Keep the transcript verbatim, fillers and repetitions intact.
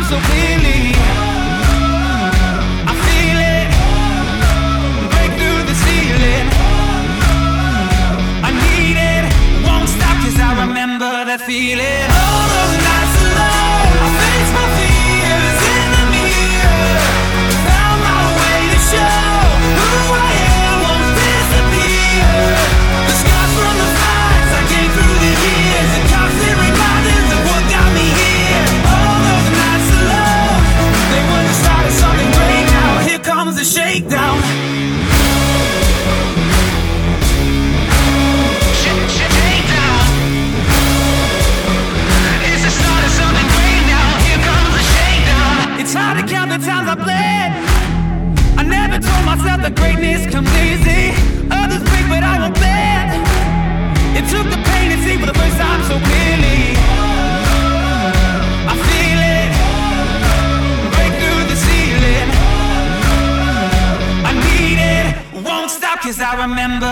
so clearly. I feel it break through the ceiling. I need it, won't stop, 'cause I remember that feeling. All those nights alone, I face my fears in the mirror. Found my way to show who I am won't disappear. The scars from the fights I came through the years, the constant reminders of what got me here. All those nights alone, they were the start of something great. Now here comes the shakedown. It's hard to count the times I bled. I never told myself that greatness comes easy. Others break, but I won't bend. It took the pain to see for the first time so clearly. I feel it break through the ceiling. I need it, won't stop, 'cause I remember